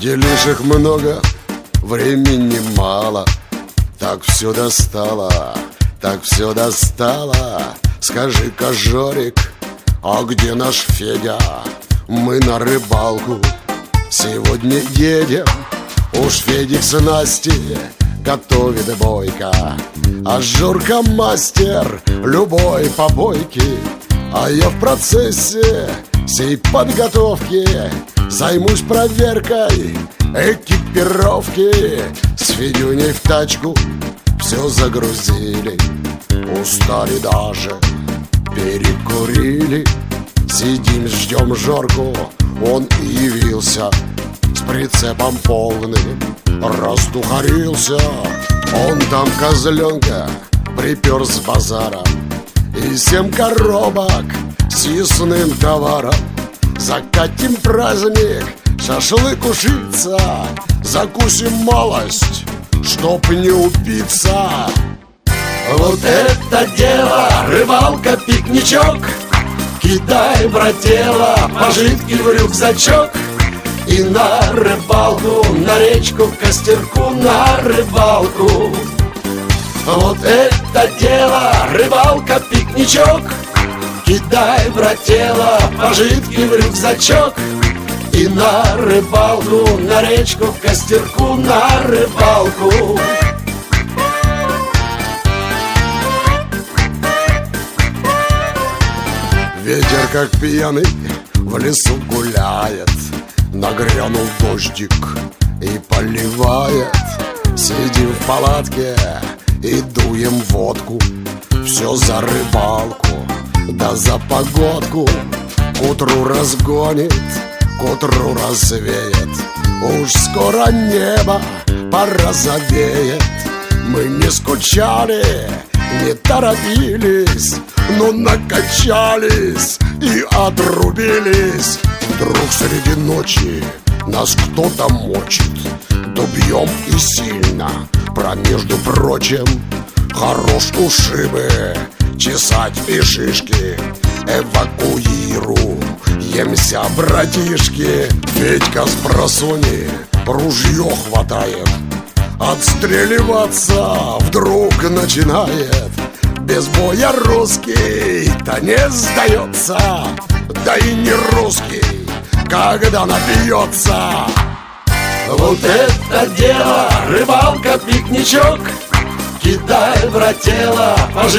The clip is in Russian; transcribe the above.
Делишек много, времени мало. Так все достало, так все достало. Скажи-ка, Жорик, а где наш Федя? Мы на рыбалку сегодня едем. Уж Федик с Настей готовит бойко, а Жорка мастер любой побойки. А я в процессе сей подготовки займусь проверкой экипировки. С Федюней в тачку все загрузили, устали даже, перекурили. Сидим, ждем Жорку, он и явился с прицепом полным, раздухарился. Он там козленка припер с базара и 7 коробок с съестным товаром. Закатим праздник, шашлык ушица, закусим малость, чтоб не упиться. Вот это дело, рыбалка, пикничок. Кидай, брателло, пожитки в рюкзачок. И на рыбалку, на речку, к костерку, на рыбалку. Вот это дело, рыбалка, пикничок. Кидай, брателло, пожитки в рюкзачок. И на рыбалку, на речку, к костерку, на рыбалку. Ветер, как пьяный, в лесу гуляет. Нагрянул дождик и поливает. Сидим в палатке и дуем водку. Все за рыбалку, да за погодку. К утру разгонит, к утру развеет. Уж скоро небо порозовеет. Мы не скучали, не торопились, но накачались и отрубились. Вдруг среди ночи нас кто-то мочит. Да бьем и сильно, между прочим, хорош ушибы чесать и шишки. Эвакуируемся, братишки. Федька с просони ружье хватает, отстреливаться вдруг начинает. Без боя русский-то не сдается, да и не русский, когда напьется. Вот это дело, рыбалка, пикничок. Кидай, брателло,